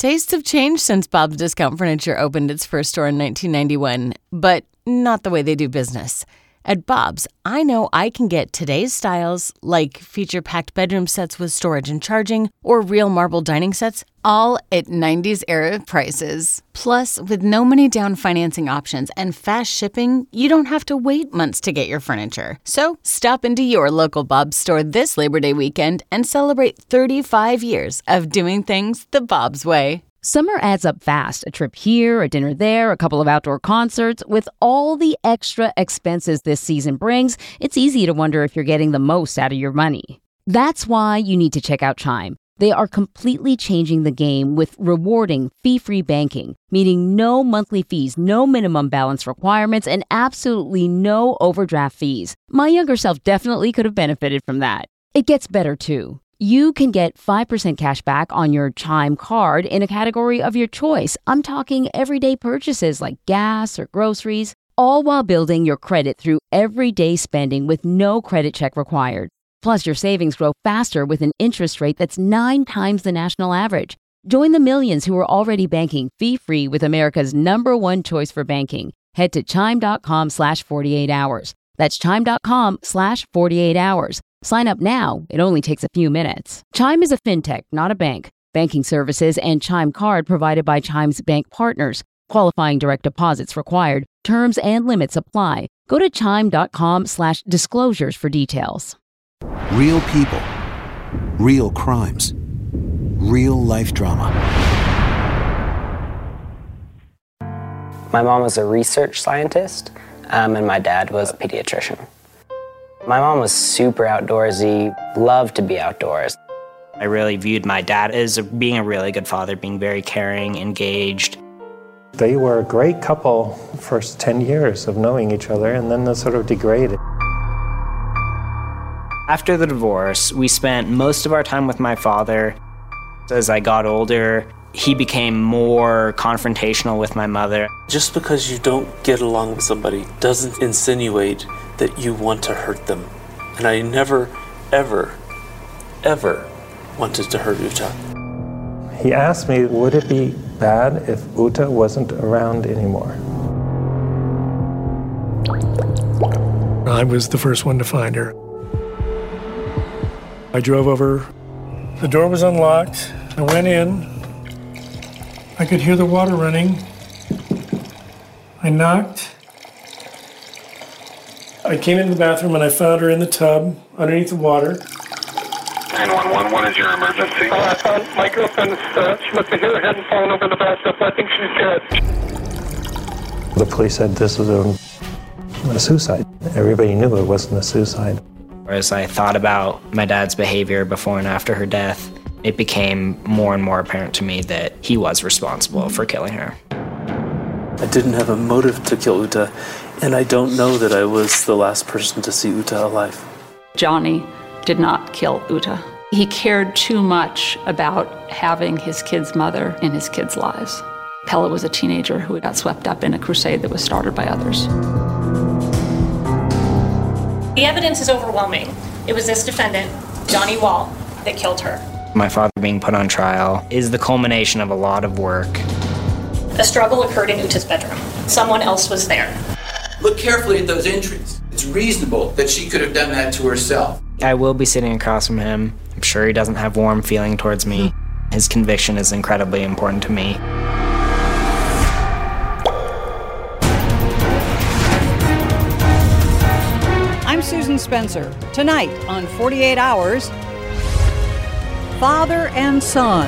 Tastes have changed since Bob's Discount Furniture opened its first store in 1991, but not the way they do business. At Bob's, I know I can get today's styles, like feature-packed bedroom sets with storage and charging, or real marble dining sets, all at 90s-era prices. Plus, with no money down financing options and fast shipping, you don't have to wait months to get your furniture. So, stop into your local Bob's store this Labor Day weekend and celebrate 35 years of doing things the Bob's way. Summer adds up fast. A trip here, a dinner there, a couple of outdoor concerts. With all the extra expenses this season brings, it's easy to wonder if you're getting the most out of your money. That's why you need to check out Chime. They are completely changing the game with rewarding fee-free banking, meaning no monthly fees, no minimum balance requirements, and absolutely no overdraft fees. My younger self definitely could have benefited from that. It gets better, too. You can get 5% cash back on your Chime card in a category of your choice. I'm talking everyday purchases like gas or groceries, all while building your credit through everyday spending with no credit check required. Plus, your savings grow faster with an interest rate that's 9 times the national average. Join the millions who are already banking fee-free with America's #1 choice for banking. Head to chime.com/48 hours. That's chime.com/48 hours. Sign up now. It only takes a few minutes. Chime is a fintech, not a bank. Banking services and Chime card provided by Chime's bank partners. Qualifying direct deposits required. Terms and limits apply. Go to chime.com/disclosures for details. Real people, real crimes, real life drama. My mom was a research scientist, and my dad was a pediatrician. My mom was super outdoorsy, loved to be outdoors. I really viewed my dad as being a really good father, being very caring, engaged. They were a great couple first 10 years of knowing each other, and then they sort of degraded. After the divorce, we spent most of our time with my father. As I got older, he became more confrontational with my mother. Just because you don't get along with somebody doesn't insinuate that you want to hurt them. And I never, ever, ever wanted to hurt Uta. He asked me, would it be bad if Uta wasn't around anymore? I was the first one to find her. I drove over. The door was unlocked. I went in. I could hear the water running. I knocked. I came into the bathroom and I found her in the tub underneath the water. 911, what is your emergency? I found my girlfriend. She must have hit her head and fallen over the bathtub. I think she's dead. The police said this was a suicide. Everybody knew it wasn't a suicide. As I thought about my dad's behavior before and after her death, it became more and more apparent to me that he was responsible for killing her. I didn't have a motive to kill Uta, and I don't know that I was the last person to see Uta alive. Johnny did not kill Uta. He cared too much about having his kid's mother in his kids' lives. Pella was a teenager who got swept up in a crusade that was started by others. The evidence is overwhelming. It was this defendant, Johnny Wall, that killed her. My father being put on trial is the culmination of a lot of work. The struggle occurred in Uta's bedroom. Someone else was there. Look carefully at those entries. It's reasonable that she could have done that to herself. I will be sitting across from him. I'm sure he doesn't have warm feeling towards me. His conviction is incredibly important to me. I'm Susan Spencer. Tonight on 48 Hours, Father and Son.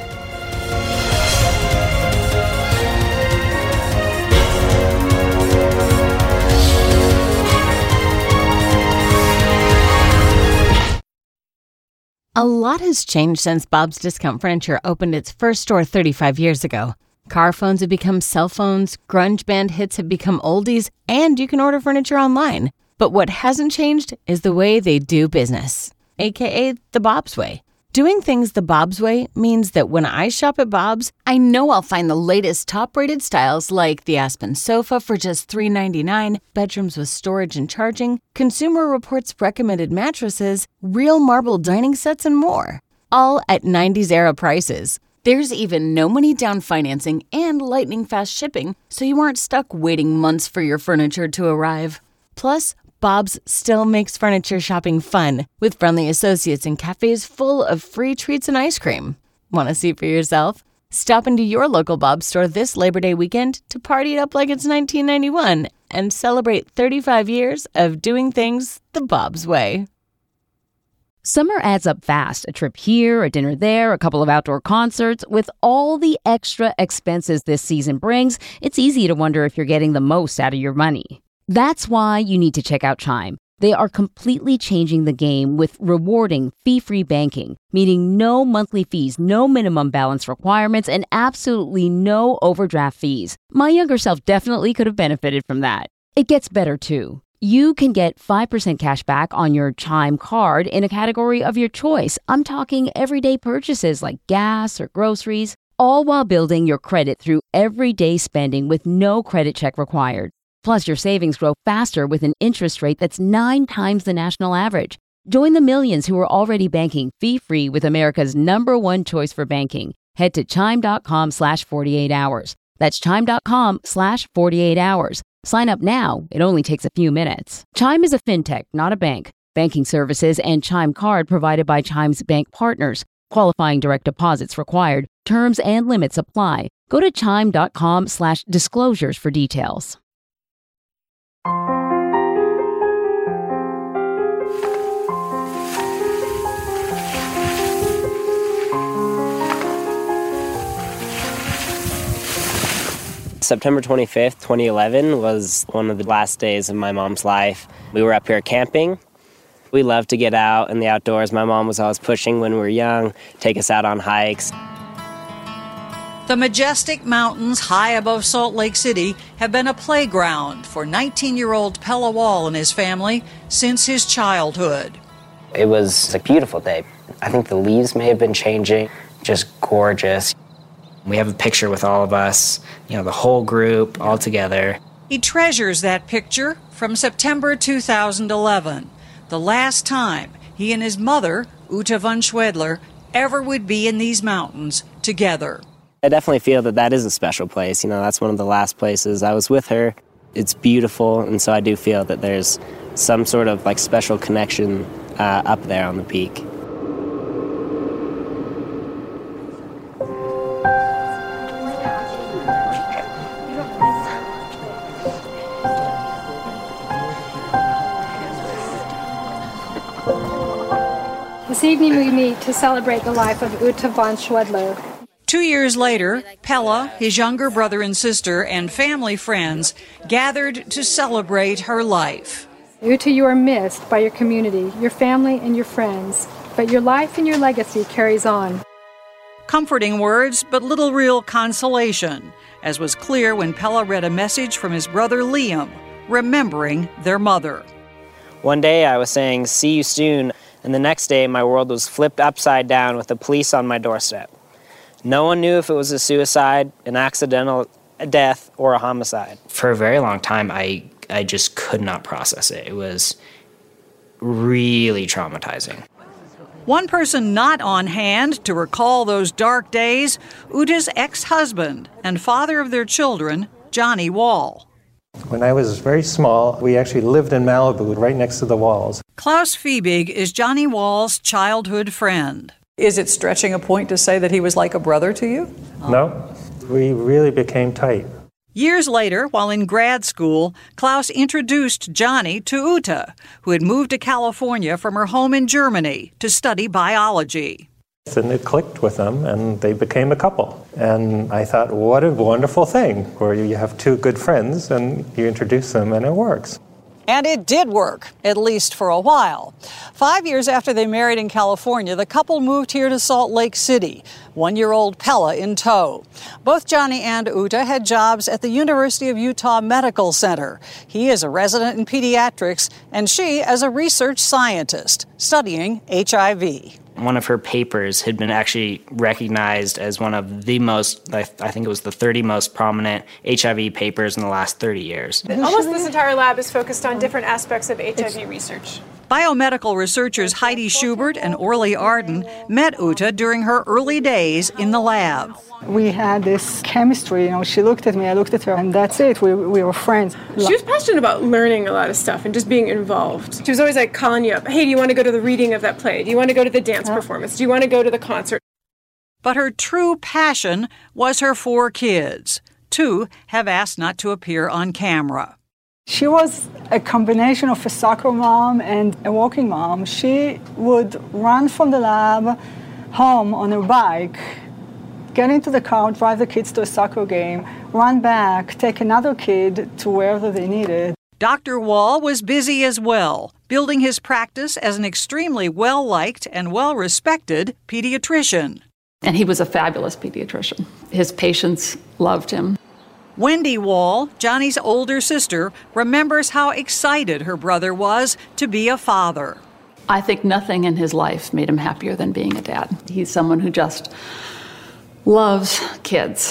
A lot has changed since Bob's Discount Furniture opened its first store 35 years ago. Car phones have become cell phones, grunge band hits have become oldies, and you can order furniture online. But what hasn't changed is the way they do business, aka the Bob's way. Doing things the Bob's way means that when I shop at Bob's, I know I'll find the latest top-rated styles like the Aspen sofa for just $399, bedrooms with storage and charging, Consumer Reports recommended mattresses, real marble dining sets, and more. All at 90s era prices. There's even no money down financing and lightning fast shipping, so you aren't stuck waiting months for your furniture to arrive. Plus, Bob's still makes furniture shopping fun with friendly associates and cafes full of free treats and ice cream. Want to see for yourself? Stop into your local Bob's store this Labor Day weekend to party it up like it's 1991 and celebrate 35 years of doing things the Bob's way. Summer adds up fast. A trip here, a dinner there, a couple of outdoor concerts. With all the extra expenses this season brings, it's easy to wonder if you're getting the most out of your money. That's why you need to check out Chime. They are completely changing the game with rewarding fee-free banking, meaning no monthly fees, no minimum balance requirements, and absolutely no overdraft fees. My younger self definitely could have benefited from that. It gets better, too. You can get 5% cash back on your Chime card in a category of your choice. I'm talking everyday purchases like gas or groceries, all while building your credit through everyday spending with no credit check required. Plus, your savings grow faster with an interest rate that's 9 times the national average. Join the millions who are already banking fee-free with America's #1 choice for banking. Head to chime.com/48 hours. That's chime.com/48 hours. Sign up now. It only takes a few minutes. Chime is a fintech, not a bank. Banking services and Chime card provided by Chime's bank partners. Qualifying direct deposits required. Terms and limits apply. Go to chime.com/disclosures for details. September 25th, 2011 was one of the last days of my mom's life. We were up here camping. We loved to get out in the outdoors. My mom was always pushing when we were young, take us out on hikes. The majestic mountains high above Salt Lake City have been a playground for 19-year-old Pella Wall and his family since his childhood. It was a beautiful day. I think the leaves may have been changing, just gorgeous. We have a picture with all of us, the whole group all together. He treasures that picture from September 2011, the last time he and his mother, Uta von Schwedler, ever would be in these mountains together. I definitely feel that is a special place. That's one of the last places I was with her. It's beautiful, and so I do feel that there's some sort of special connection up there on the peak. This evening we meet to celebrate the life of Uta von Schwedler. 2 years later, Pella, his younger brother and sister, and family friends gathered to celebrate her life. Uta, you are missed by your community, your family, and your friends, but your life and your legacy carries on. Comforting words, but little real consolation, as was clear when Pella read a message from his brother Liam, remembering their mother. One day I was saying, "See you soon," and the next day my world was flipped upside down with the police on my doorstep. No one knew if it was a suicide, an accidental death, or a homicide. For a very long time, I just could not process it. It was really traumatizing. One person not on hand to recall those dark days, Uta's ex-husband and father of their children, Johnny Wall. When I was very small, we actually lived in Malibu, right next to the walls. Klaus Fiebig is Johnny Wall's childhood friend. Is it stretching a point to say that he was like a brother to you? No, we really became tight. Years later, while in grad school, Klaus introduced Johnny to Uta, who had moved to California from her home in Germany to study biology. And it clicked with them, and they became a couple. And I thought, what a wonderful thing, where you have two good friends, and you introduce them, and it works. And it did work, at least for a while. 5 years after they married in California, the couple moved here to Salt Lake City, 1-year-old Pella in tow. Both Johnny and Uta had jobs at the University of Utah Medical Center. He is a resident in pediatrics, and she as a research scientist studying HIV. One of her papers had been actually recognized as one of the most, I think it was the 30 most prominent HIV papers in the last 30 years. Almost this entire lab is focused on different aspects of HIV research. Biomedical researchers Heidi Schubert and Orly Arden met Uta during her early days in the lab. We had this chemistry, she looked at me, I looked at her, and that's it, we were friends. She was passionate about learning a lot of stuff and just being involved. She was always calling you up, hey, do you want to go to the reading of that play? Do you want to go to the dance performance? Do you want to go to the concert? But her true passion was her 4 kids. 2 have asked not to appear on camera. She was a combination of a soccer mom and a working mom. She would run from the lab home on her bike, get into the car, drive the kids to a soccer game, run back, take another kid to wherever they needed. Dr. Wall was busy as well, building his practice as an extremely well-liked and well-respected pediatrician. And he was a fabulous pediatrician. His patients loved him. Wendy Wall, Johnny's older sister, remembers how excited her brother was to be a father. I think nothing in his life made him happier than being a dad. He's someone who just loves kids.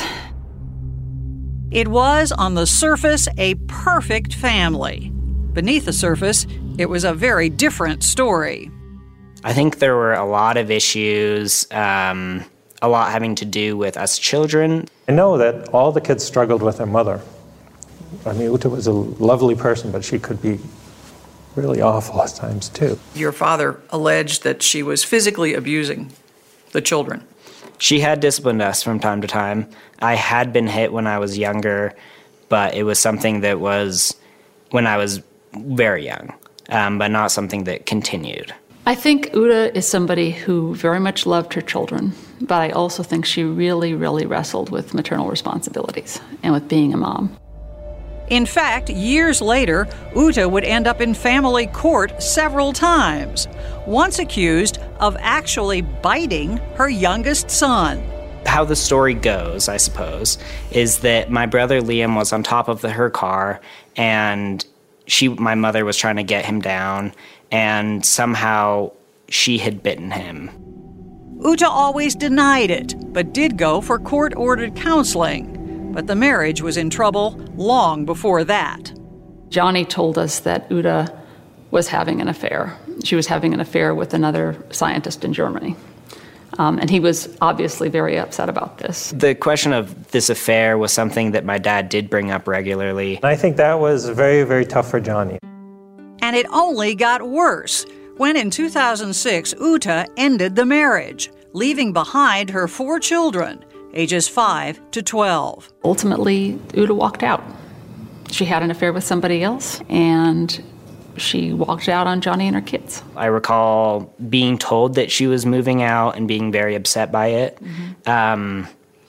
It was, on the surface, a perfect family. Beneath the surface, it was a very different story. I think there were a lot of issues, a lot having to do with us children. I know that all the kids struggled with their mother. I mean, Uta was a lovely person, but she could be really awful at times, too. Your father alleged that she was physically abusing the children. She had disciplined us from time to time. I had been hit when I was younger, but it was something that was when I was very young, but not something that continued. I think Uta is somebody who very much loved her children, but I also think she really, really wrestled with maternal responsibilities and with being a mom. In fact, years later, Uta would end up in family court several times, once accused of actually biting her youngest son. How the story goes, I suppose, is that my brother Liam was on top of her car, and my mother was trying to get him down, and somehow she had bitten him. Uta always denied it, but did go for court-ordered counseling. But the marriage was in trouble long before that. Johnny told us that Uta was having an affair. She was having an affair with another scientist in Germany. And he was obviously very upset about this. The question of this affair was something that my dad did bring up regularly. And I think that was very, very tough for Johnny. And it only got worse when in 2006, Uta ended the marriage, leaving behind her 4 children, ages 5 to 12. Ultimately, Uta walked out. She had an affair with somebody else, and she walked out on Johnny and her kids. I recall being told that she was moving out and being very upset by it. Mm-hmm.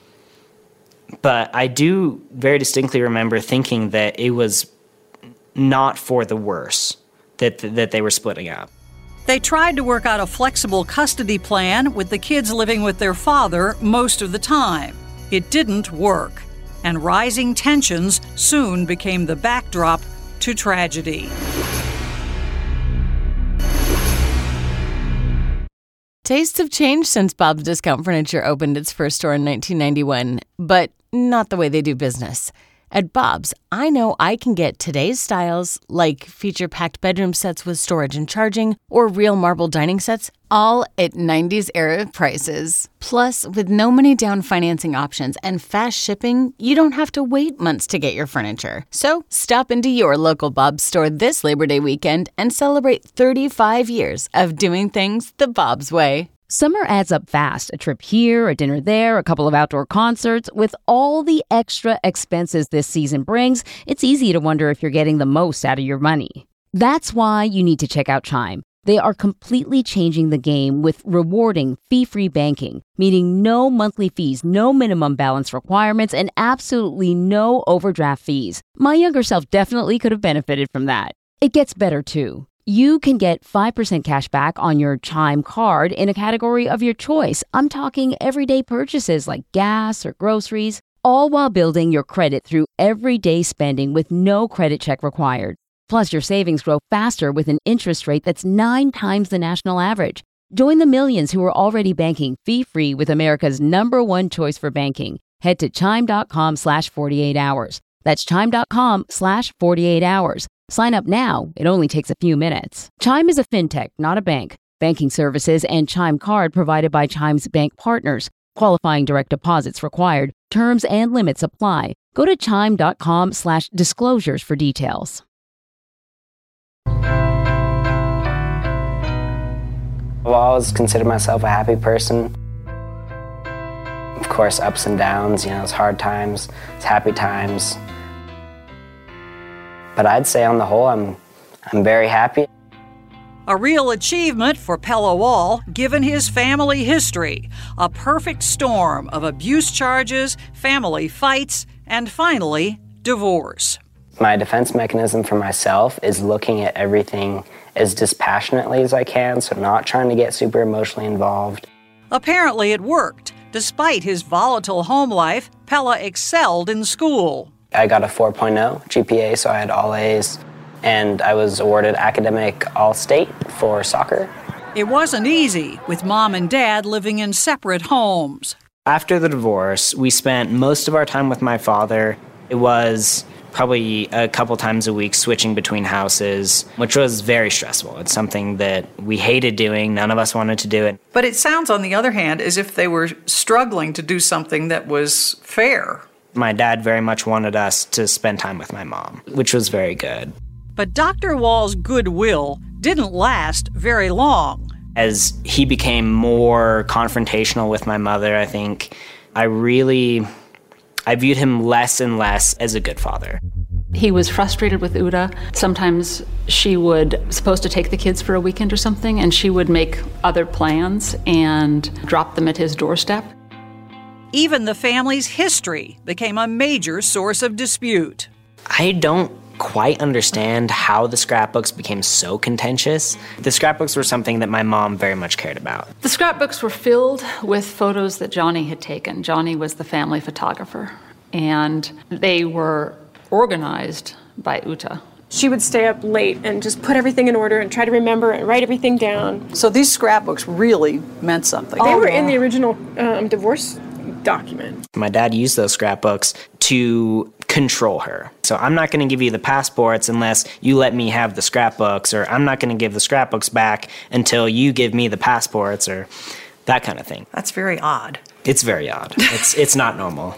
But I do very distinctly remember thinking that it was not for the worse that they were splitting up. They tried to work out a flexible custody plan with the kids living with their father most of the time. It didn't work, and rising tensions soon became the backdrop to tragedy. Tastes have changed since Bob's Discount Furniture opened its first store in 1991, but not the way they do business. At Bob's, I know I can get today's styles, like feature-packed bedroom sets with storage and charging, or real marble dining sets, all at 90s-era prices. Plus, with no money down financing options and fast shipping, you don't have to wait months to get your furniture. So, stop into your local Bob's store this Labor Day weekend and celebrate 35 years of doing things the Bob's way. Summer adds up fast. A trip here, a dinner there, a couple of outdoor concerts. With all the extra expenses this season brings, it's easy to wonder if you're getting the most out of your money. That's why you need to check out Chime. They are completely changing the game with rewarding fee-free banking, meaning no monthly fees, no minimum balance requirements, and absolutely no overdraft fees. My younger self definitely could have benefited from that. It gets better, too. You can get 5% cash back on your Chime card in a category of your choice. I'm talking everyday purchases like gas or groceries, all while building your credit through everyday spending with no credit check required. Plus, your savings grow faster with an interest rate that's 9 times the national average. Join the millions who are already banking fee-free with America's #1 choice for banking. Head to chime.com/48 hours. That's chime.com/48 hours. Sign up now. It only takes a few minutes. Chime is a fintech, not a bank. Banking services and Chime Card provided by Chime's bank partners. Qualifying direct deposits required. Terms and limits apply. Go to chime.com/disclosures for details. I've always considered myself a happy person. Of course, ups and downs, it's hard times, it's happy times. But I'd say on the whole, I'm very happy. A real achievement for Pelle Wall, given his family history. A perfect storm of abuse charges, family fights, and finally, divorce. My defense mechanism for myself is looking at everything as dispassionately as I can, so not trying to get super emotionally involved. Apparently it worked. Despite his volatile home life, Pelle excelled in school. I got a 4.0 GPA, so I had all A's, and I was awarded academic all-state for soccer. It wasn't easy, with Mom and Dad living in separate homes. After the divorce, we spent most of our time with my father. It was probably a couple times a week switching between houses, which was very stressful. It's something that we hated doing. None of us wanted to do it. But it sounds, on the other hand, as if they were struggling to do something that was fair. My dad very much wanted us to spend time with my mom, which was very good. But Dr. Wall's goodwill didn't last very long. As he became more confrontational with my mother, I think I viewed him less and less as a good father. He was frustrated with Uta. Sometimes she would supposed to take the kids for a weekend or something, and she would make other plans and drop them at his doorstep. Even the family's history became a major source of dispute. I don't quite understand how the scrapbooks became so contentious. The scrapbooks were something that my mom very much cared about. The scrapbooks were filled with photos that Johnny had taken. Johnny was the family photographer, and they were organized by Uta. She would stay up late and just put everything in order and try to remember and write everything down. So these scrapbooks really meant something. They were in the original divorce document. My dad used those scrapbooks to control her. So I'm not going to give you the passports unless you let me have the scrapbooks, or I'm not going to give the scrapbooks back until you give me the passports, or that kind of thing. That's very odd. It's very odd. It's not normal.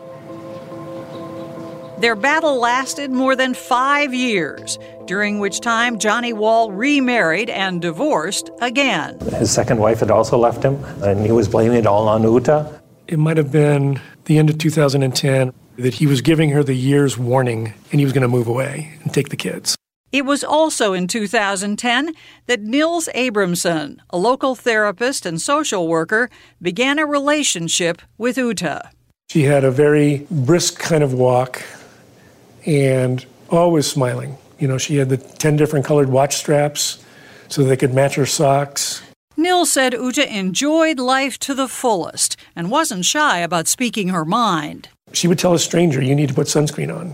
Their battle lasted more than 5 years, during which time Johnny Wall remarried and divorced again. His second wife had also left him, and he was blaming it all on Uta. It might have been the end of 2010 that he was giving her the year's warning and he was going to move away and take the kids. It was also in 2010 that Nils Abramson, a local therapist and social worker, began a relationship with Uta. She had a very brisk kind of walk and always smiling. She had the 10 different colored watch straps so they could match her socks. Nils said Uta enjoyed life to the fullest and wasn't shy about speaking her mind. She would tell a stranger, you need to put sunscreen on.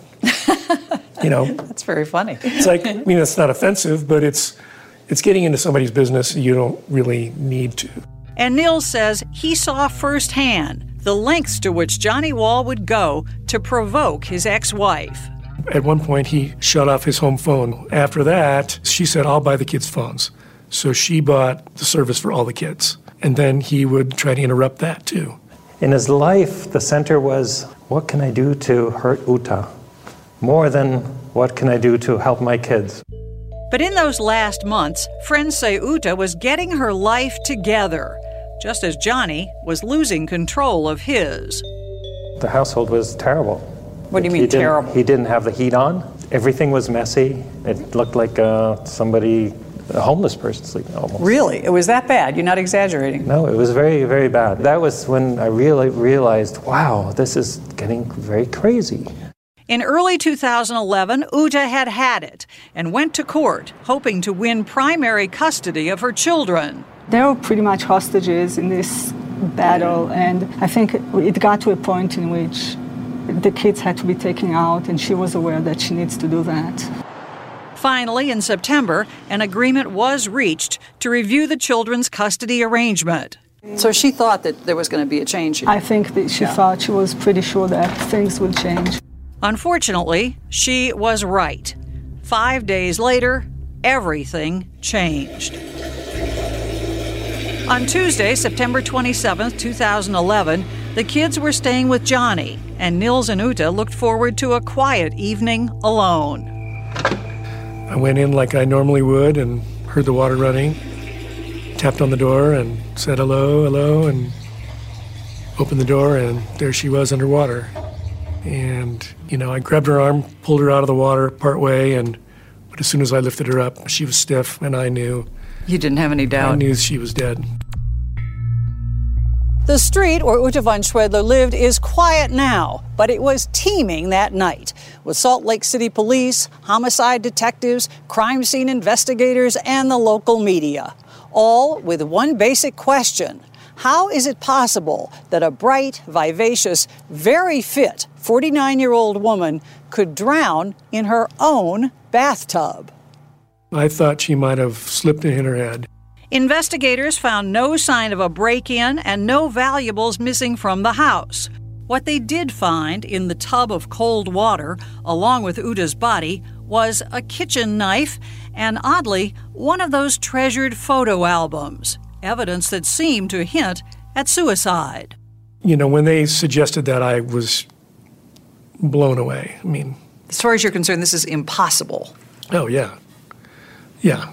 That's very funny. It's like, it's not offensive, but it's getting into somebody's business you don't really need to. And Nils says he saw firsthand the lengths to which Johnny Wall would go to provoke his ex-wife. At one point, he shut off his home phone. After that, she said, I'll buy the kids' phones. So she bought the service for all the kids. And then he would try to interrupt that, too. In his life, the center was, what can I do to hurt Uta? More than, what can I do to help my kids? But in those last months, friends say Uta was getting her life together, just as Johnny was losing control of his. The household was terrible. What do you mean terrible? He didn't have the heat on. Everything was messy. It looked like a homeless person sleeping almost. Really? It was that bad? You're not exaggerating? No, it was very, very bad. That was when I really realized, wow, this is getting very crazy. In early 2011, Uta had it and went to court, hoping to win primary custody of her children. They were pretty much hostages in this battle, and I think it got to a point in which the kids had to be taken out, and she was aware that she needs to do that. Finally, in September, an agreement was reached to review the children's custody arrangement. So she thought that there was going to be a change here. I think that she thought, she was pretty sure that things would change. Unfortunately, she was right. 5 days later, everything changed. On Tuesday, September 27, 2011, the kids were staying with Johnny, and Nils and Uta looked forward to a quiet evening alone. I went in like I normally would and heard the water running, tapped on the door and said hello, hello, and opened the door, and there she was underwater. And, I grabbed her arm, pulled her out of the water partway, but as soon as I lifted her up, she was stiff, and I knew. You didn't have any doubt? I knew she was dead. The street where Uta von Schwedler lived is quiet now, but it was teeming that night with Salt Lake City police, homicide detectives, crime scene investigators, and the local media, all with one basic question. How is it possible that a bright, vivacious, very fit 49-year-old woman could drown in her own bathtub? I thought she might have slipped and hit her head. Investigators found no sign of a break-in and no valuables missing from the house. What they did find in the tub of cold water, along with Uta's body, was a kitchen knife and, oddly, one of those treasured photo albums. Evidence that seemed to hint at suicide. When they suggested that, I was blown away. As far as you're concerned, this is impossible. Oh, yeah. Yeah,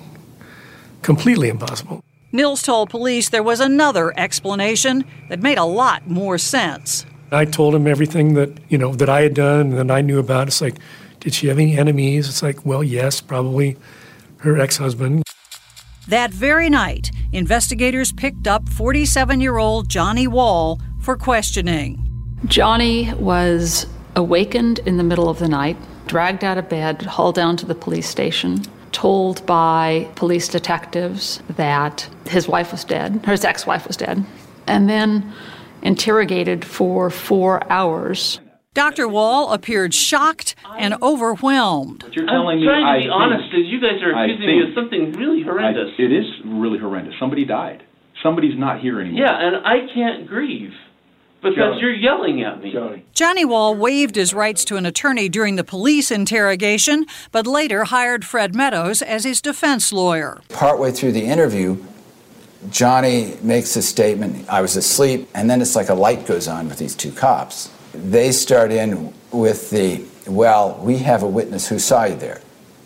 completely impossible. Nils told police there was another explanation that made a lot more sense. I told him everything that, that I had done and that I knew about. It's like, did she have any enemies? It's like, well, yes, probably her ex-husband. That very night, investigators picked up 47-year-old Johnny Wall for questioning. Johnny was awakened in the middle of the night, dragged out of bed, hauled down to the police station, told by police detectives that his wife was dead, his ex-wife was dead, and then interrogated for 4 hours. Dr. Wall appeared shocked and overwhelmed. I'm trying to be honest, as you guys are accusing me of something really horrendous. It is really horrendous. Somebody died. Somebody's not here anymore. Yeah, and I can't grieve because you're yelling at me. Johnny Wall waived his rights to an attorney during the police interrogation, but later hired Fred Meadows as his defense lawyer. Partway through the interview, Johnny makes a statement, I was asleep, and then it's like a light goes on with these two cops. They start in with well, we have a witness who saw you there.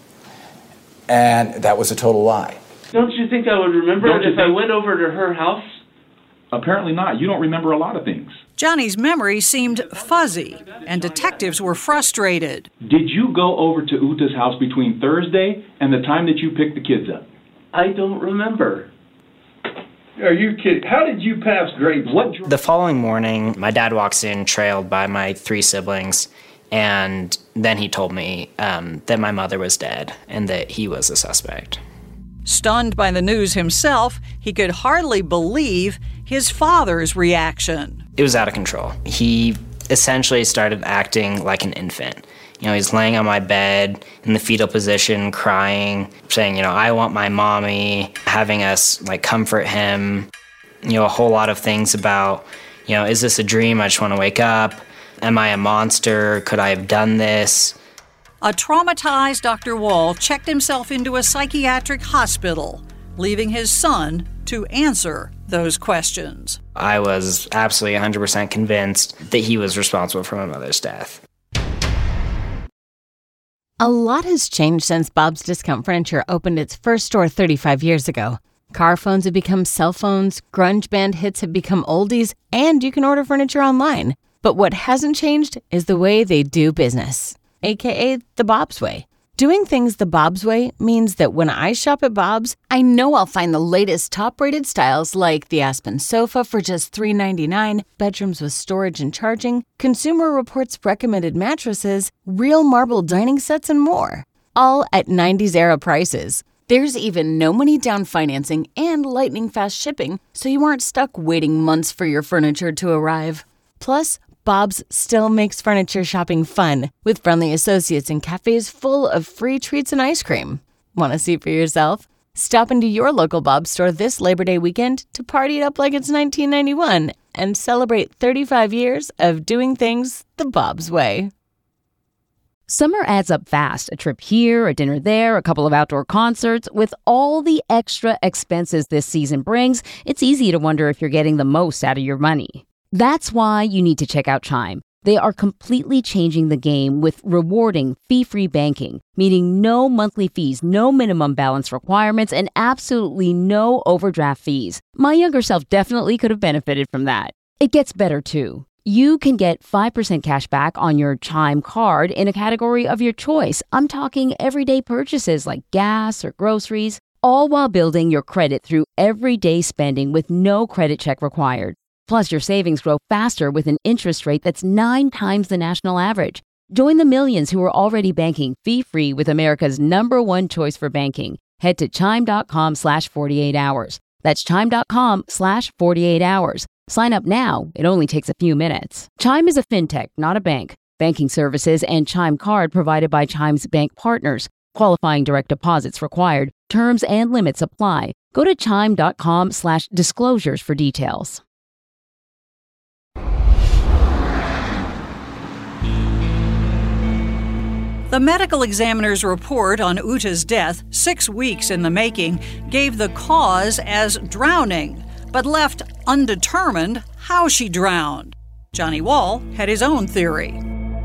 And that was a total lie. Don't you think I would remember it if I went over to her house? Apparently not. You don't remember a lot of things. Johnny's memory seemed fuzzy, and detectives were frustrated. Did you go over to Uta's house between Thursday and the time that you picked the kids up? I don't remember. Are you kidding? How did you pass grade school? The following morning, my dad walks in trailed by my 3 siblings, and then he told me that my mother was dead and that he was a suspect. Stunned by the news himself, he could hardly believe his father's reaction. It was out of control. He essentially started acting like an infant. He's laying on my bed in the fetal position, crying, saying, I want my mommy, having us, comfort him. A whole lot of things about, is this a dream? I just want to wake up. Am I a monster? Could I have done this? A traumatized Dr. Wall checked himself into a psychiatric hospital, leaving his son to answer those questions. I was absolutely 100% convinced that he was responsible for my mother's death. A lot has changed since Bob's Discount Furniture opened its first store 35 years ago. Car phones have become cell phones, grunge band hits have become oldies, and you can order furniture online. But what hasn't changed is the way they do business, aka the Bob's Way. Doing things the Bob's Way means that when I shop at Bob's, I know I'll find the latest top-rated styles like the Aspen sofa for just $3.99, bedrooms with storage and charging, Consumer Reports recommended mattresses, real marble dining sets, and more. All at 90s-era prices. There's even no money down financing and lightning-fast shipping, so you aren't stuck waiting months for your furniture to arrive. Plus, Bob's still makes furniture shopping fun, with friendly associates and cafes full of free treats and ice cream. Want to see for yourself? Stop into your local Bob's store this Labor Day weekend to party it up like it's 1991 and celebrate 35 years of doing things the Bob's way. Summer adds up fast. A trip here, a dinner there, a couple of outdoor concerts. With all the extra expenses this season brings, it's easy to wonder if you're getting the most out of your money. That's why you need to check out Chime. They are completely changing the game with rewarding fee-free banking, meaning no monthly fees, no minimum balance requirements, and absolutely no overdraft fees. My younger self definitely could have benefited from that. It gets better, too. You can get 5% cash back on your Chime card in a category of your choice. I'm talking everyday purchases like gas or groceries, all while building your credit through everyday spending with no credit check required. Plus, your savings grow faster with an interest rate that's 9 times the national average. Join the millions who are already banking fee-free with America's #1 choice for banking. Head to chime.com/48 hours. That's chime.com/48 hours. Sign up now. It only takes a few minutes. Chime is a fintech, not a bank. Banking services and Chime card provided by Chime's bank partners. Qualifying direct deposits required. Terms and limits apply. Go to chime.com/disclosures for details. The medical examiner's report on Uta's death, 6 weeks in the making, gave the cause as drowning, but left undetermined how she drowned. Johnny Wall had his own theory.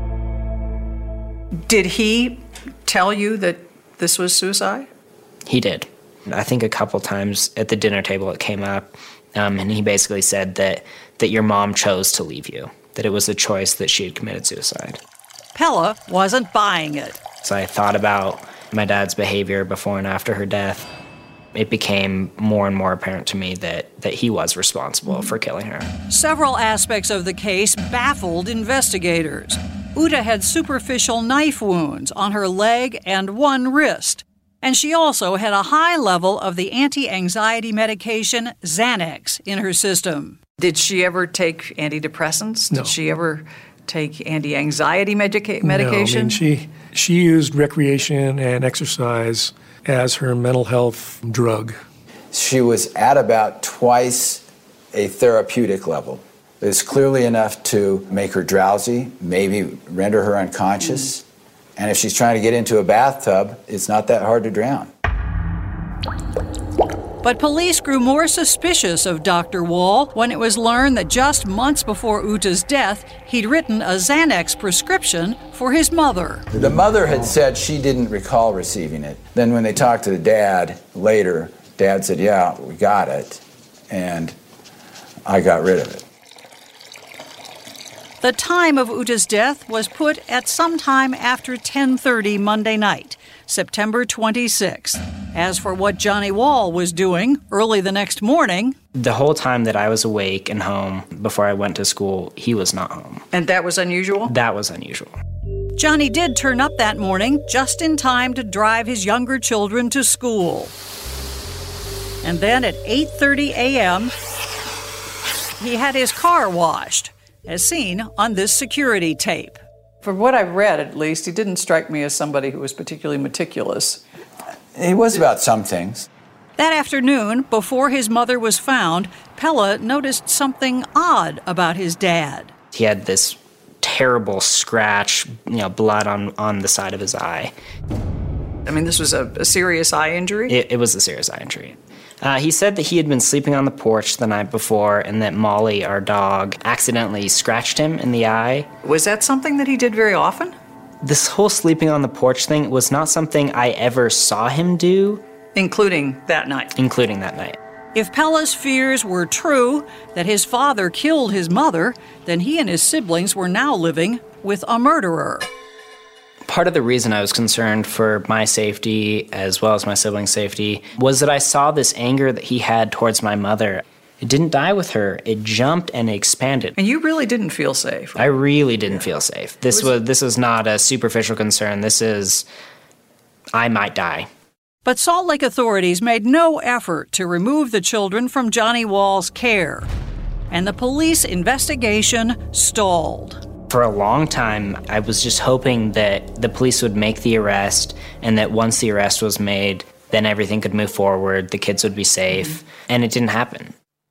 Did he tell you that this was suicide? He did. I think a couple times at the dinner table it came up, and he basically said that your mom chose to leave you, that it was a choice that she had committed suicide. Pella wasn't buying it. So I thought about my dad's behavior before and after her death. It became more and more apparent to me that he was responsible for killing her. Several aspects of the case baffled investigators. Uta had superficial knife wounds on her leg and one wrist. And she also had a high level of the anti-anxiety medication Xanax in her system. Did she ever take antidepressants? No. Did she ever take anti-anxiety medication? No, I mean, she used recreation and exercise as her mental health drug. She was at about twice a therapeutic level. It was clearly enough to make her drowsy, maybe render her unconscious. And if she's trying to get into a bathtub, it's not that hard to drown. But police grew more suspicious of Dr. Wall when it was learned that just months before Uta's death, he'd written a Xanax prescription for his mother. The mother had said she didn't recall receiving it. Then when they talked to the dad later, Dad said, yeah, we got it, and I got rid of it. The time of Uta's death was put at sometime after 10:30 Monday night, September 26th. As for what Johnny Wall was doing early the next morning... The whole time that I was awake and home before I went to school, he was not home. And that was unusual? That was unusual. Johnny did turn up that morning just in time to drive his younger children to school. And then at 8:30 a.m., he had his car washed, as seen on this security tape. From what I've read, at least, he didn't strike me as somebody who was particularly meticulous. He was about some things. That afternoon, before his mother was found, Pella noticed something odd about his dad. He had this terrible scratch, blood on the side of his eye. I mean, this was a serious eye injury? It was a serious eye injury. He said that he had been sleeping on the porch the night before and that Molly, our dog, accidentally scratched him in the eye. Was that something that he did very often? This whole sleeping on the porch thing was not something I ever saw him do. Including that night? Including that night. If Pella's fears were true, that his father killed his mother, then he and his siblings were now living with a murderer. Part of the reason I was concerned for my safety as well as my siblings' safety was that I saw this anger that he had towards my mother. It didn't die with her. It jumped and expanded. And you really didn't feel safe? I really didn't feel safe. This was not a superficial concern. This is, I might die. But Salt Lake authorities made no effort to remove the children from Johnny Wall's care. And the police investigation stalled. For a long time, I was just hoping that the police would make the arrest and that once the arrest was made, then everything could move forward, the kids would be safe, and it didn't happen.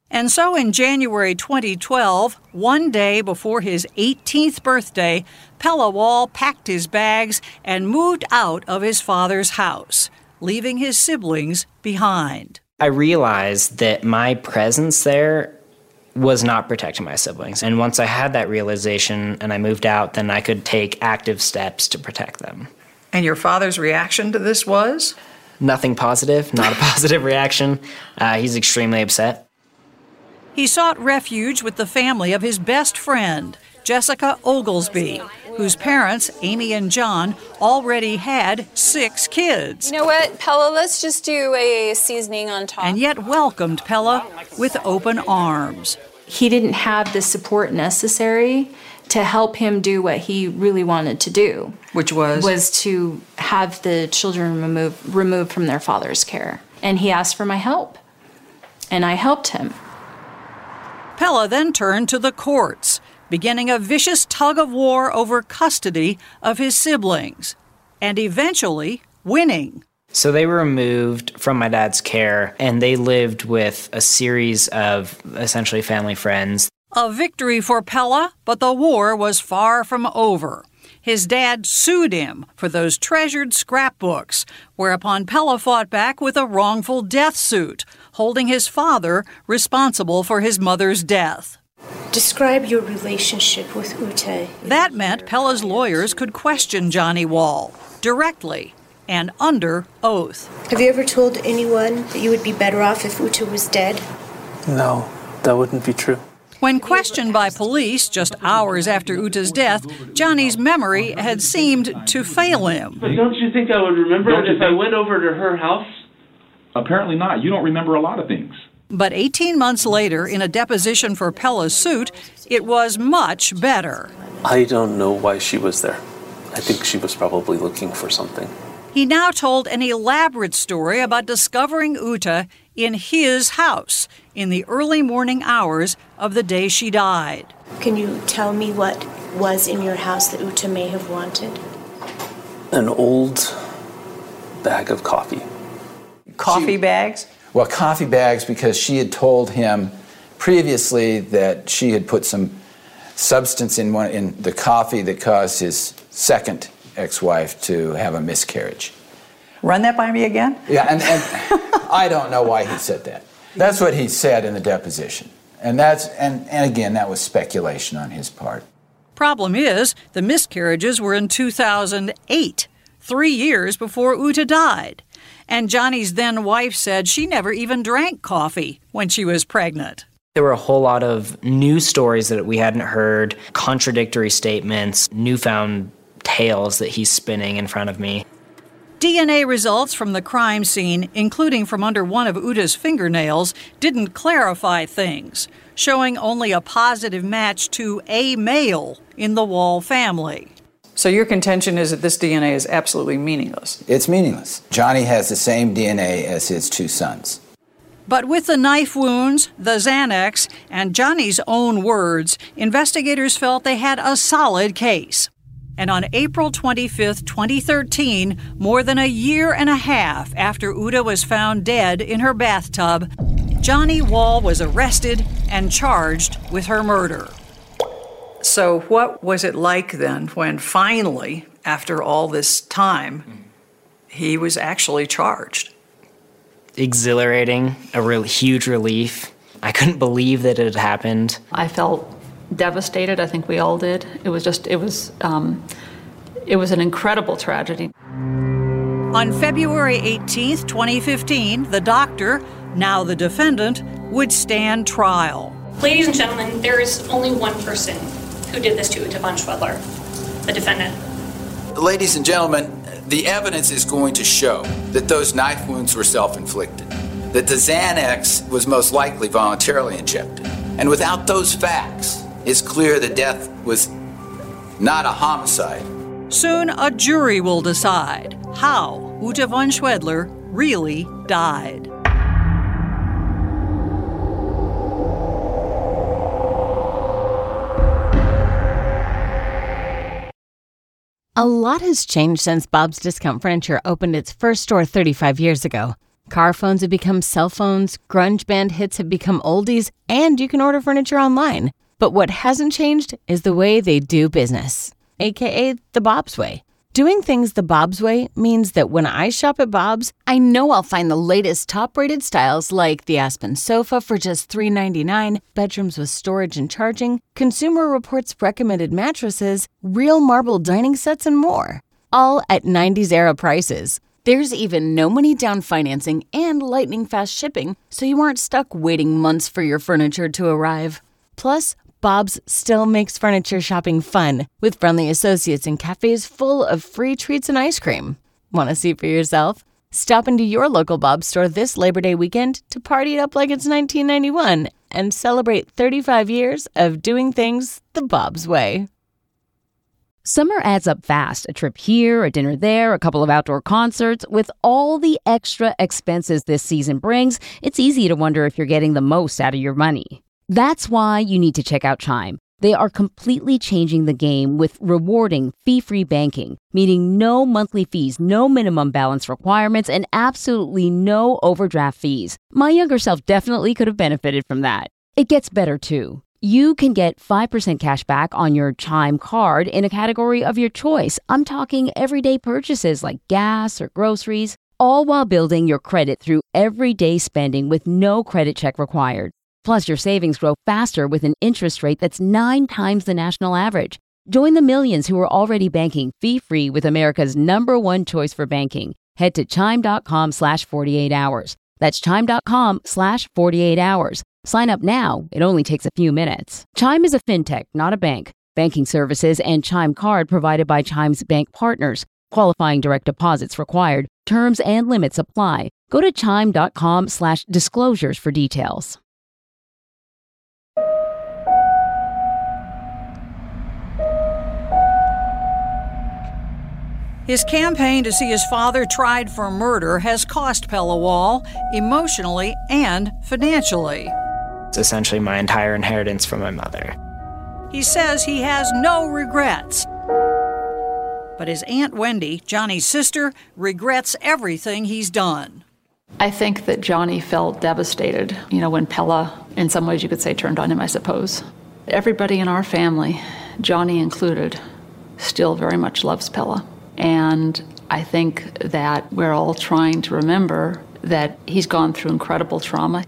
And so in January 2012, one day before his 18th birthday, Pelle Wall packed his bags and moved out of his father's house, leaving his siblings behind. I realized that my presence there was not protecting my siblings. And once I had that realization and I moved out, then I could take active steps to protect them. And your father's reaction to this was? Nothing positive, not a positive reaction. He's extremely upset. He sought refuge with the family of his best friend, Jessica Oglesby, whose parents, Amy and John, already had 6 kids. You know what, Pelle, let's just do a seasoning on top. And yet welcomed Pelle with open arms. He didn't have the support necessary to help him do what he really wanted to do. Which was? Was to have the children removed from their father's care. And he asked for my help. And I helped him. Pelle then turned to the courts, beginning a vicious tug-of-war over custody of his siblings, and eventually winning. So they were removed from my dad's care, and they lived with a series of essentially family friends. A victory for Pelle, but the war was far from over. His dad sued him for those treasured scrapbooks, whereupon Pelle fought back with a wrongful death suit, holding his father responsible for his mother's death. Describe your relationship with Ute. That meant Pelle's lawyers could question Johnny Wall directly and under oath. Have you ever told anyone that you would be better off if Ute was dead? No, that wouldn't be true. When questioned by police just hours after Ute's death, Johnny's memory had seemed to fail him. But don't you think I would remember it if I went over to her house? Apparently not. You don't remember a lot of things. But 18 months later, in a deposition for Pelle's suit, it was much better. I don't know why she was there. I think she was probably looking for something. He now told an elaborate story about discovering Ute in his house in the early morning hours of the day she died. Can you tell me what was in your house that Ute may have wanted? An old bag of coffee. Coffee bags? Well, coffee bags, because she had told him previously that she had put some substance in the coffee that caused his second ex-wife to have a miscarriage. Run that by me again? Yeah, and I don't know why he said that. That's what he said in the deposition. And again, that was speculation on his part. Problem is, the miscarriages were in 2008, 3 years before Ute died. And Johnny's then wife said she never even drank coffee when she was pregnant. There were a whole lot of new stories that we hadn't heard, contradictory statements, newfound tales that he's spinning in front of me. DNA results from the crime scene, including from under one of Ute's fingernails, didn't clarify things, showing only a positive match to a male in the Wall family. So your contention is that this DNA is absolutely meaningless? It's meaningless. Johnny has the same DNA as his 2 sons. But with the knife wounds, the Xanax, and Johnny's own words, investigators felt they had a solid case. And on April 25, 2013, more than a year and a half after Ute was found dead in her bathtub, Johnny Wall was arrested and charged with her murder. So what was it like then when finally, after all this time, he was actually charged? Exhilarating, a really huge relief. I couldn't believe that it had happened. I felt devastated. I think we all did. It was an incredible tragedy. On February 18th, 2015, the doctor, now the defendant, would stand trial. Ladies and gentlemen, there is only one person who did this to Ute von Schwedler, the defendant. Ladies and gentlemen, the evidence is going to show that those knife wounds were self-inflicted, that the Xanax was most likely voluntarily injected. And without those facts, it's clear the death was not a homicide. Soon, a jury will decide how Ute von Schwedler really died. A lot has changed since Bob's Discount Furniture opened its first store 35 years ago. Car phones have become cell phones, grunge band hits have become oldies, and you can order furniture online. But what hasn't changed is the way they do business, aka the Bob's Way. Doing things the Bob's Way means that when I shop at Bob's, I know I'll find the latest top-rated styles like the Aspen sofa for just $399, bedrooms with storage and charging, Consumer Reports recommended mattresses, real marble dining sets, and more. All at 90s era prices. There's even no money down financing and lightning fast shipping, so you aren't stuck waiting months for your furniture to arrive. Plus, Bob's still makes furniture shopping fun, with friendly associates and cafes full of free treats and ice cream. Want to see for yourself? Stop into your local Bob's store this Labor Day weekend to party it up like it's 1991 and celebrate 35 years of doing things the Bob's Way. Summer adds up fast. A trip here, a dinner there, a couple of outdoor concerts. With all the extra expenses this season brings, it's easy to wonder if you're getting the most out of your money. That's why you need to check out Chime. They are completely changing the game with rewarding fee-free banking, meaning no monthly fees, no minimum balance requirements, and absolutely no overdraft fees. My younger self definitely could have benefited from that. It gets better, too. You can get 5% cash back on your Chime card in a category of your choice. I'm talking everyday purchases like gas or groceries, all while building your credit through everyday spending with no credit check required. Plus, your savings grow faster with an interest rate that's 9 times the national average. Join the millions who are already banking fee-free with America's #1 choice for banking. Head to chime.com/48 hours. That's chime.com/48 hours. Sign up now. It only takes a few minutes. Chime is a fintech, not a bank. Banking services and Chime card provided by Chime's bank partners. Qualifying direct deposits required. Terms and limits apply. Go to chime.com/disclosures for details. His campaign to see his father tried for murder has cost Pelle Wall emotionally and financially. It's essentially my entire inheritance from my mother. He says he has no regrets. But his Aunt Wendy, Johnny's sister, regrets everything he's done. I think that Johnny felt devastated, when Pelle, in some ways you could say, turned on him, I suppose. Everybody in our family, Johnny included, still very much loves Pelle. And I think that we're all trying to remember that he's gone through incredible trauma.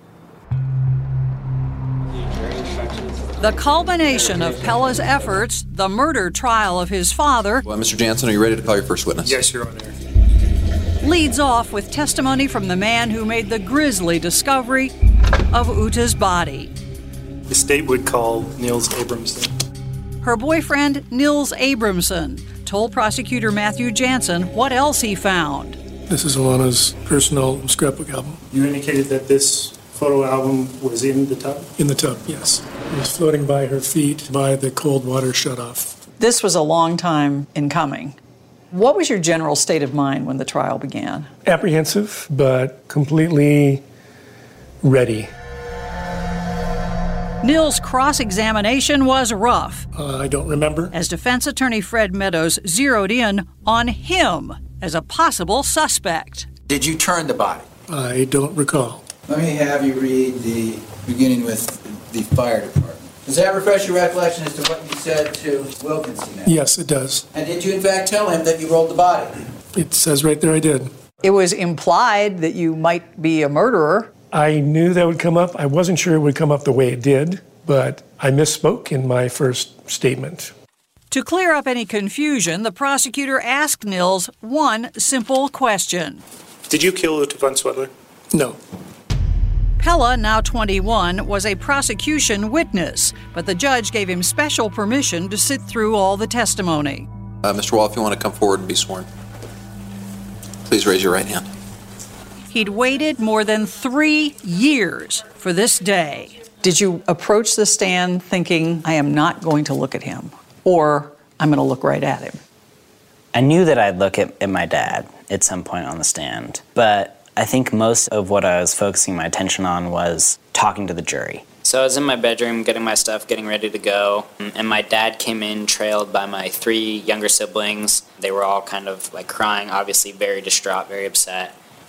The culmination of Pelle's efforts, the murder trial of his father, Well, Mr. Jansen, are you ready to call your first witness? Yes, Your Honor. leads off with testimony from the man who made the grisly discovery of Uta's body. The state would call Nils Abramson. Her boyfriend, Nils Abramson, told prosecutor Matthew Jansen what else he found. This is Alana's personal scrapbook album. You indicated that this photo album was in the tub? In the tub, yes. It was floating by her feet by the cold water shutoff. This was a long time in coming. What was your general state of mind when the trial began? Apprehensive, but completely ready. Nils' cross-examination was rough. I don't remember. As defense attorney Fred Meadows zeroed in on him as a possible suspect. Did you turn the body? I don't recall. Let me have you read beginning with the fire department. Does that refresh your recollection as to what you said to Wilkinson? Yes, it does. And did you in fact tell him that you rolled the body? It says right there I did. It was implied that you might be a murderer. I knew that would come up. I wasn't sure it would come up the way it did, but I misspoke in my first statement. To clear up any confusion, the prosecutor asked Nils one simple question. Did you kill Uta von Swettler? No. Pelle, now 21, was a prosecution witness, but the judge gave him special permission to sit through all the testimony. Mr. Wall, if you want to come forward and be sworn, please raise your right hand. He'd waited more than 3 years for this day. Did you approach the stand thinking, I am not going to look at him, or I'm going to look right at him? I knew that I'd look at my dad at some point on the stand, but I think most of what I was focusing my attention on was talking to the jury. So I was in my bedroom getting my stuff, getting ready to go, and my dad came in trailed by my 3 younger siblings. They were all kind of like crying, obviously very distraught, very upset.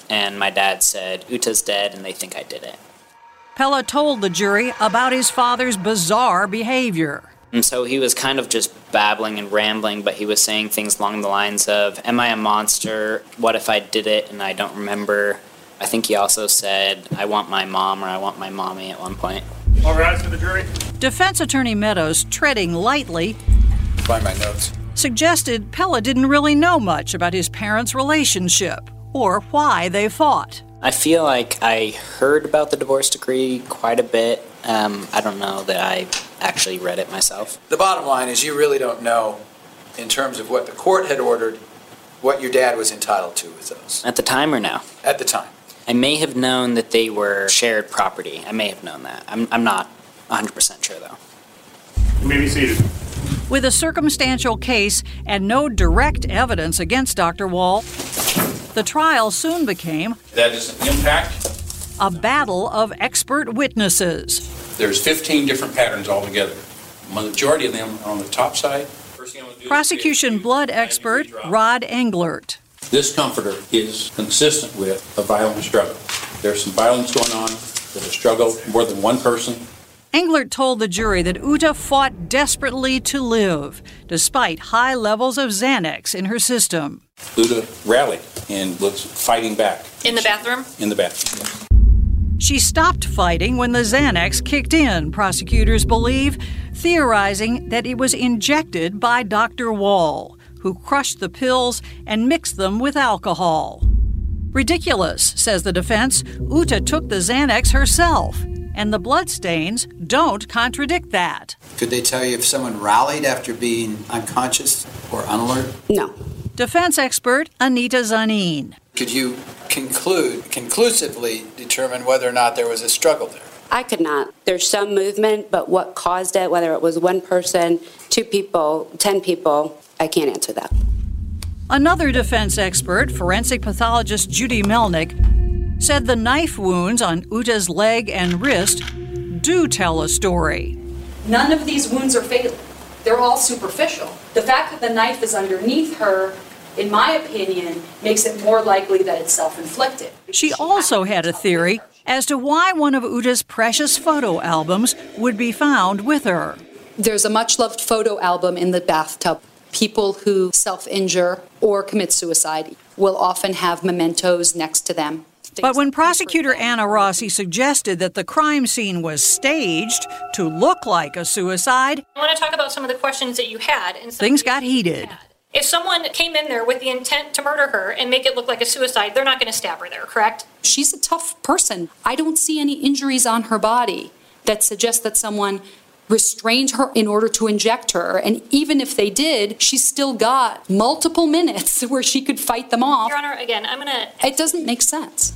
and my dad said, Uta's dead and they think I did it. Pella told the jury about his father's bizarre behavior. And so he was kind of just babbling and rambling, but he was saying things along the lines of, am I a monster? What if I did it and I don't remember? I think he also said, I want my mom, or I want my mommy at one point. All rise for the jury. Defense attorney Meadows, treading lightly, Find my notes. suggested Pella didn't really know much about his parents' relationship or why they fought. I feel like I heard about the divorce decree quite a bit. I don't know that I actually read it myself. The bottom line is you really don't know, in terms of what the court had ordered, what your dad was entitled to with those. At the time or now? At the time. I may have known that they were shared property. I may have known that. I'm not 100% sure, though. You may be seated. With a circumstantial case and no direct evidence against Dr. Wall, the trial soon became that is an impact. A battle of expert witnesses. There's 15 different patterns altogether. The majority of them are on the top side. Prosecution blood expert Rod Englert. This comforter is consistent with a violent struggle. There's some violence going on. There's a struggle, more than one person. Englert told the jury that Uta fought desperately to live, despite high levels of Xanax in her system. Uta rallied and was fighting back. In the bathroom? In the bathroom. She stopped fighting when the Xanax kicked in, prosecutors believe, theorizing that it was injected by Dr. Wall, who crushed the pills and mixed them with alcohol. Ridiculous, says the defense. Uta took the Xanax herself, and the bloodstains don't contradict that. Could they tell you if someone rallied after being unconscious or unalert? No. Defense expert Anita Zanin. Could you conclusively determine whether or not there was a struggle there? I could not. There's some movement, but what caused it, whether it was one person, 2 people, 10 people, I can't answer that. Another defense expert, forensic pathologist Judy Melnick, said the knife wounds on Uta's leg and wrist do tell a story. None of these wounds are fatal. They're all superficial. The fact that the knife is underneath her, in my opinion, makes it more likely that it's self-inflicted. She also had a theory as to why one of Uta's precious photo albums would be found with her. There's a much-loved photo album in the bathtub. People who self-injure or commit suicide will often have mementos next to them. But when prosecutor Anna Rossi suggested that the crime scene was staged to look like a suicide, I want to talk about some of the questions that you had. And things got heated. If someone came in there with the intent to murder her and make it look like a suicide, they're not going to stab her there, correct? She's a tough person. I don't see any injuries on her body that suggest that someone restrained her in order to inject her. And even if they did, she's still got multiple minutes where she could fight them off. Your Honor, again, I'm going to... It doesn't make sense.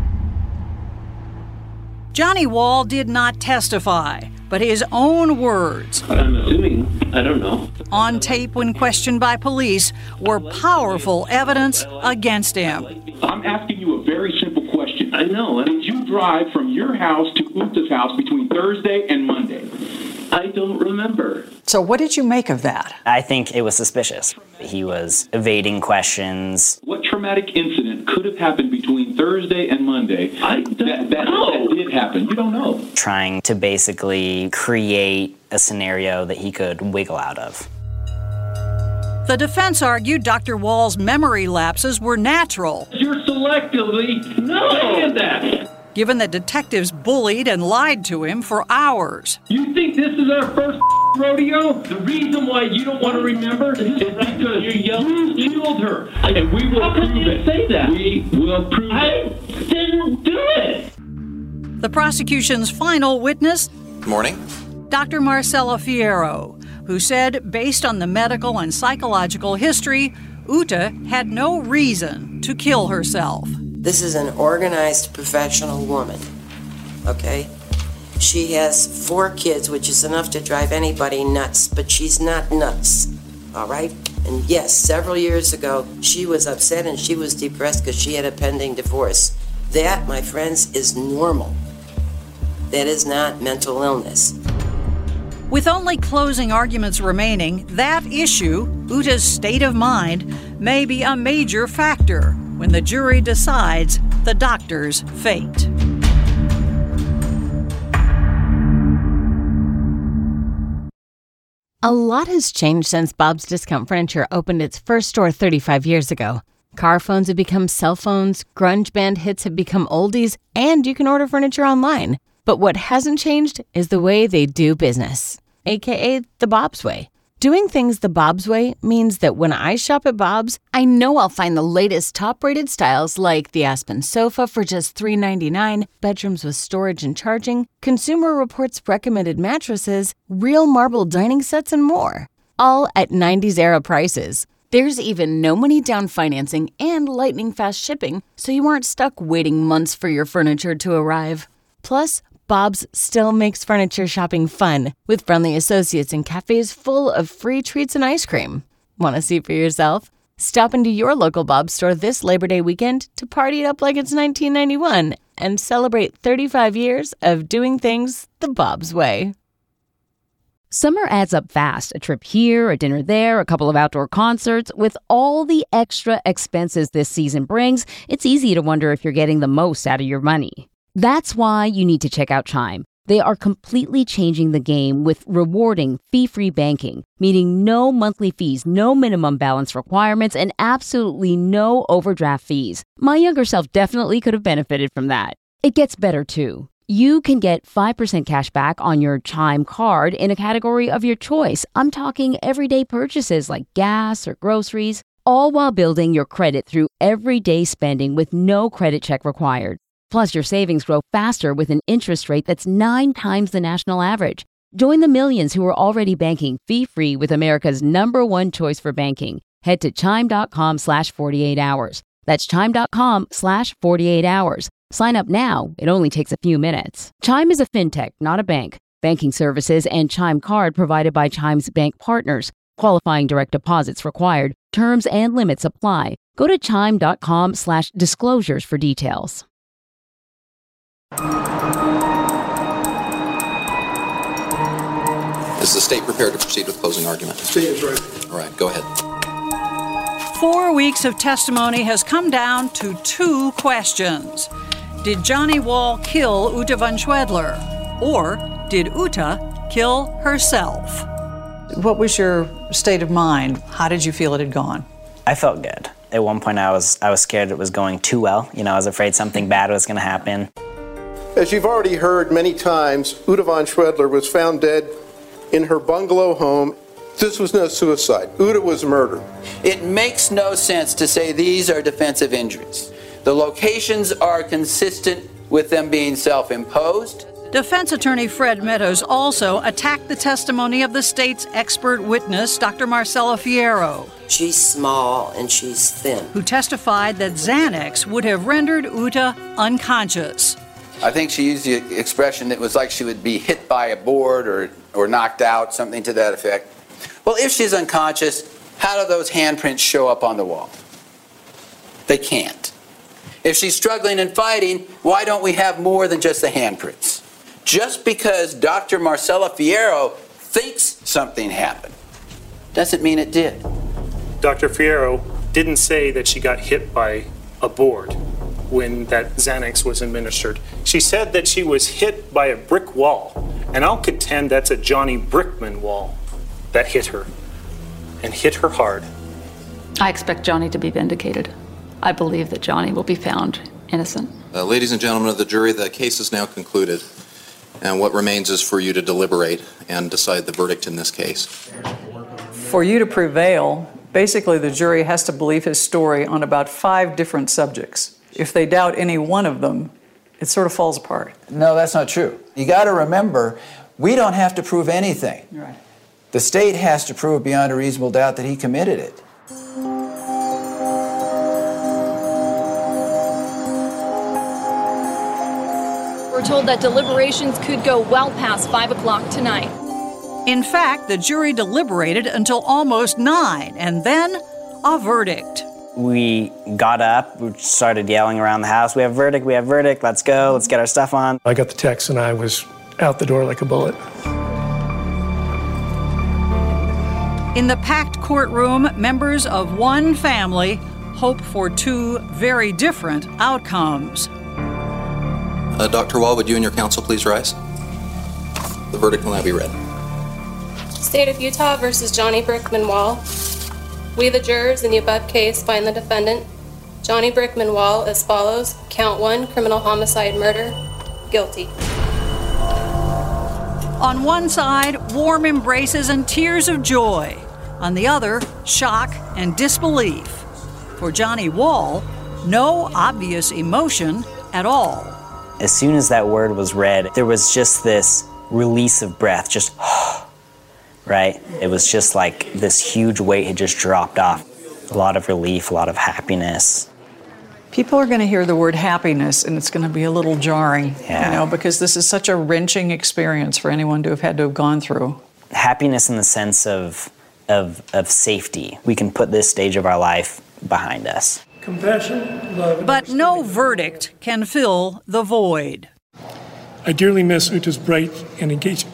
Johnny Wall did not testify, but his own words, I'm assuming, I don't know, on tape when questioned by police, were powerful evidence against him. I'm asking you a very simple question. I know. Did you drive from your house to Uta's house between Thursday and Monday? I don't remember. So what did you make of that? I think it was suspicious. He was evading questions. What traumatic incident could have happened between Thursday and Monday that did happen? You don't know. Trying to basically create a scenario that he could wiggle out of. The defense argued Dr. Wall's memory lapses were natural. You're selectively saying that. Given that detectives bullied and lied to him for hours. You think this is our first rodeo? The reason why you don't want to remember is because you killed her. And we will prove it. Say that? We will prove it. I didn't do it. The prosecution's final witness? Good morning. Dr. Marcella Fierro, who said, based on the medical and psychological history, Uta had no reason to kill herself. This is an organized professional woman, okay? She has 4 kids, which is enough to drive anybody nuts, but she's not nuts, all right? And yes, several years ago, she was upset and she was depressed because she had a pending divorce. That, my friends, is normal. That is not mental illness. With only closing arguments remaining, that issue, Uta's state of mind, may be a major factor when the jury decides the doctor's fate. A lot has changed since Bob's Discount Furniture opened its first store 35 years ago. Car phones have become cell phones, grunge band hits have become oldies, and you can order furniture online. But what hasn't changed is the way they do business, aka the Bob's Way. Doing things the Bob's Way means that when I shop at Bob's, I know I'll find the latest top-rated styles like the Aspen sofa for just $399, bedrooms with storage and charging, Consumer Reports recommended mattresses, real marble dining sets, and more. All at 90s era prices. There's even no money down financing and lightning fast shipping, so you aren't stuck waiting months for your furniture to arrive. Plus, Bob's still makes furniture shopping fun, with friendly associates and cafes full of free treats and ice cream. Want to see for yourself? Stop into your local Bob's store this Labor Day weekend to party it up like it's 1991 and celebrate 35 years of doing things the Bob's Way. Summer adds up fast. A trip here, a dinner there, a couple of outdoor concerts. With all the extra expenses this season brings, it's easy to wonder if you're getting the most out of your money. That's why you need to check out Chime. They are completely changing the game with rewarding fee-free banking, meaning no monthly fees, no minimum balance requirements, and absolutely no overdraft fees. My younger self definitely could have benefited from that. It gets better too. You can get 5% cash back on your Chime card in a category of your choice. I'm talking everyday purchases like gas or groceries, all while building your credit through everyday spending with no credit check required. Plus, your savings grow faster with an interest rate that's 9 times the national average. Join the millions who are already banking fee-free with America's #1 choice for banking. Head to chime.com/48 hours. That's chime.com/48 hours. Sign up now. It only takes a few minutes. Chime is a fintech, not a bank. Banking services and Chime card provided by Chime's bank partners. Qualifying direct deposits required. Terms and limits apply. Go to chime.com/disclosures for details. Is the state prepared to proceed with closing argument? The state is ready. All right, go ahead. 4 weeks of testimony has come down to 2 questions. Did Johnny Wall kill Uta von Schwedler? Or did Uta kill herself? What was your state of mind? How did you feel it had gone? I felt good. At one point I was scared it was going too well. I was afraid something bad was going to happen. As you've already heard many times, Uta von Schwedler was found dead in her bungalow home. This was no suicide. Uta was murdered. It makes no sense to say these are defensive injuries. The locations are consistent with them being self-imposed. Defense attorney Fred Meadows also attacked the testimony of the state's expert witness, Dr. Marcella Fierro. She's small and she's thin. Who testified that Xanax would have rendered Uta unconscious. I think she used the expression that it was like she would be hit by a board or knocked out, something to that effect. Well, if she's unconscious, how do those handprints show up on the wall? They can't. If she's struggling and fighting, why don't we have more than just the handprints? Just because Dr. Marcella Fierro thinks something happened doesn't mean it did. Dr. Fierro didn't say that she got hit by a board when that Xanax was administered. She said that she was hit by a brick wall, and I'll contend that's a Johnny Brickman wall that hit her, and hit her hard. I expect Johnny to be vindicated. I believe that Johnny will be found innocent. Ladies and gentlemen of the jury, the case is now concluded, and what remains is for you to deliberate and decide the verdict in this case. For you to prevail, basically the jury has to believe his story on about 5 different subjects. If they doubt any one of them, it sort of falls apart. No, that's not true. You got to remember, we don't have to prove anything. Right. The state has to prove beyond a reasonable doubt that he committed it. We're told that deliberations could go well past 5 o'clock tonight. In fact, the jury deliberated until almost 9, and then a verdict. We got up, we started yelling around the house, we have verdict, let's go, let's get our stuff on. I got the text and I was out the door like a bullet. In the packed courtroom, members of one family hope for two very different outcomes. Dr. Wall, would you and your counsel please rise? The verdict will now be read. State of Utah versus Johnny Brickman Wall. We, the jurors in the above case, find the defendant, Johnny Brickman Wall, as follows. Count 1, criminal homicide murder, guilty. On one side, warm embraces and tears of joy. On the other, shock and disbelief. For Johnny Wall, no obvious emotion at all. As soon as that word was read, there was just this release of breath, just right? It was just like this huge weight had just dropped off. A lot of relief, a lot of happiness. People are going to hear the word happiness, and it's going to be a little jarring, Yeah. because this is such a wrenching experience for anyone to have had to have gone through. Happiness in the sense of safety. We can put this stage of our life behind us. Compassion, love, and But no verdict can fill the void. I dearly miss Uta's bright and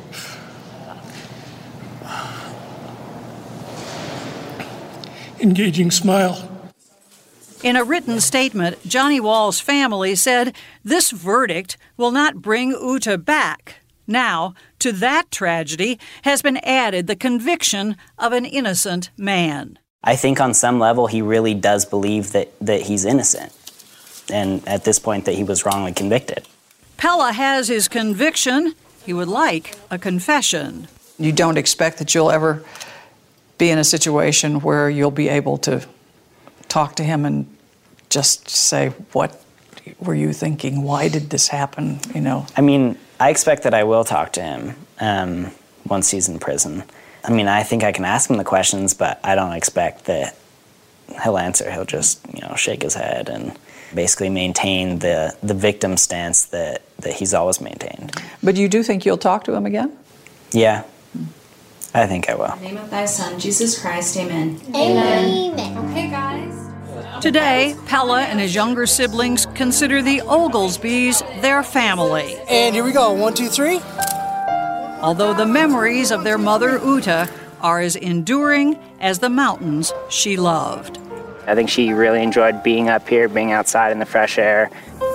engaging smile. In a written statement, Johnny Wall's family said this verdict will not bring Uta back. Now, to that tragedy has been added the conviction of an innocent man. I think on some level he really does believe that he's innocent, and at this point that he was wrongly convicted. Pella has his conviction. He would like a confession. You don't expect that you'll ever be in a situation where you'll be able to talk to him and just say, what were you thinking? Why did this happen? I mean, I expect that I will talk to him once he's in prison. I mean, I think I can ask him the questions, but I don't expect that he'll answer. He'll just, shake his head and basically maintain the victim stance that he's always maintained. But you do think you'll talk to him again? Yeah, I think I will. In the name of thy Son, Jesus Christ, amen. Amen. Okay, guys. Today, Pella and his younger siblings consider the Oglesbys their family. And here we go, 1, 2, 3. Although the memories of their mother, Uta, are as enduring as the mountains she loved. I think she really enjoyed being up here, being outside in the fresh air.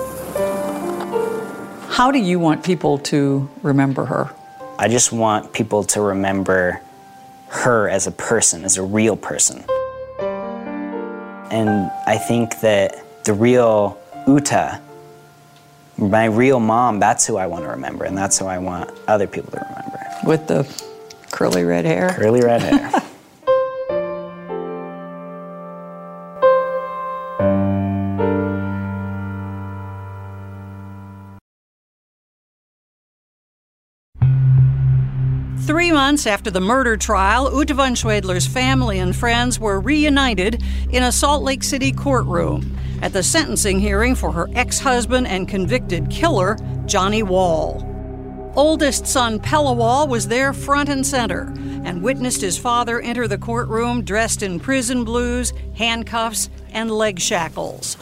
How do you want people to remember her? I just want people to remember her as a person, as a real person. And I think that the real Uta, my real mom, that's who I want to remember, and that's who I want other people to remember. With the curly red hair? Curly red hair. Three months after the murder trial, Uta von Schwedler's family and friends were reunited in a Salt Lake City courtroom at the sentencing hearing for her ex-husband and convicted killer, Johnny Wall. Oldest son Pella Wall was there front and center and witnessed his father enter the courtroom dressed in prison blues, handcuffs, and leg shackles.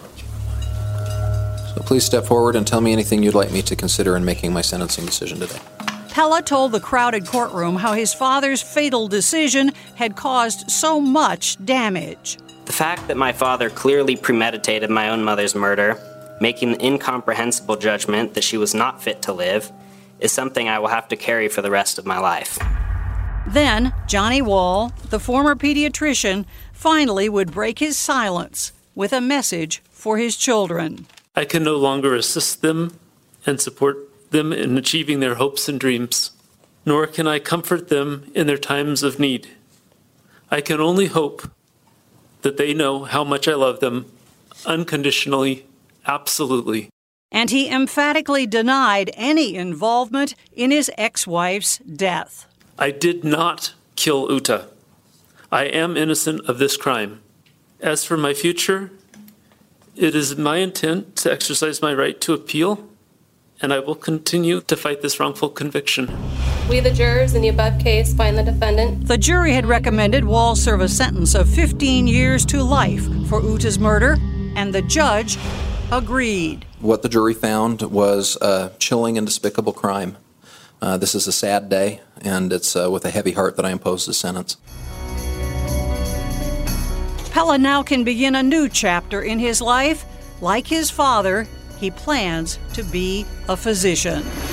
So please step forward and tell me anything you'd like me to consider in making my sentencing decision today. Pella told the crowded courtroom how his father's fatal decision had caused so much damage. The fact that my father clearly premeditated my own mother's murder, making the incomprehensible judgment that she was not fit to live, is something I will have to carry for the rest of my life. Then, Johnny Wall, the former pediatrician, finally would break his silence with a message for his children. I can no longer assist them and support them in achieving their hopes and dreams, nor can I comfort them in their times of need. I can only hope that they know how much I love them, unconditionally, absolutely. And he emphatically denied any involvement in his ex-wife's death. I did not kill Uta. I am innocent of this crime. As for my future, it is my intent to exercise my right to appeal, and I will continue to fight this wrongful conviction. We, the jurors in the above case, find the defendant. The jury had recommended Wall serve a sentence of 15 years to life for Uta's murder, and the judge agreed. What the jury found was a chilling and despicable crime. This is a sad day, and it's with a heavy heart that I impose this sentence. Pelle now can begin a new chapter in his life. Like his father, he plans to be a physician.